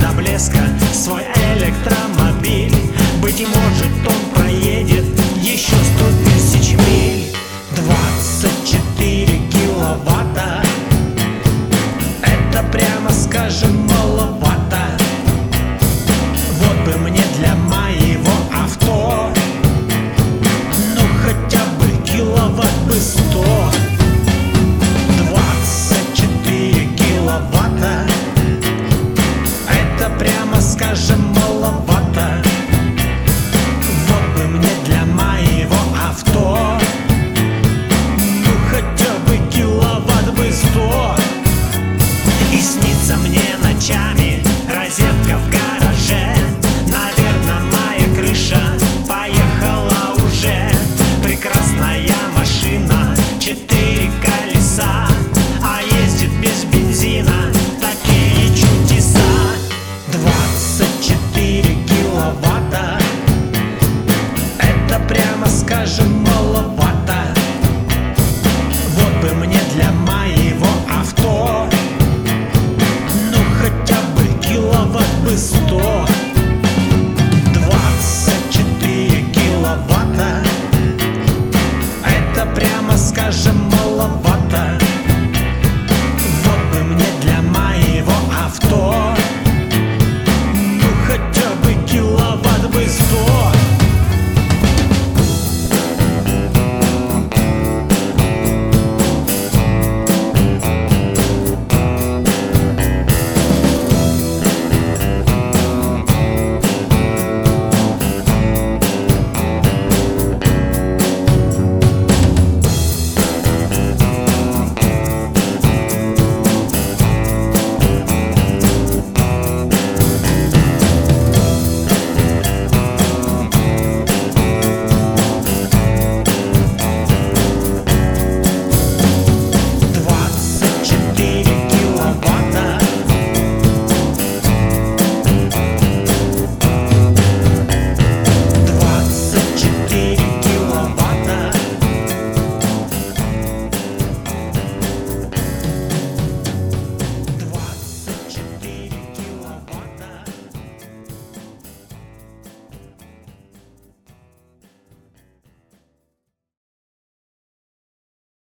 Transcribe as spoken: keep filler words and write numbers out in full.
до блеска свой электромобиль. Быть может, он проедет еще сто тысяч миль. Двадцать четыре киловатта — это, прямо скажем, маловато. Вот бы мне для моего авто ну хотя бы киловатт бы сто. Двадцать четыре киловатта — это, прямо скажем, маловато. Вот бы мне для моего авто ну хотя бы киловатт бы сто. И снится мне ночами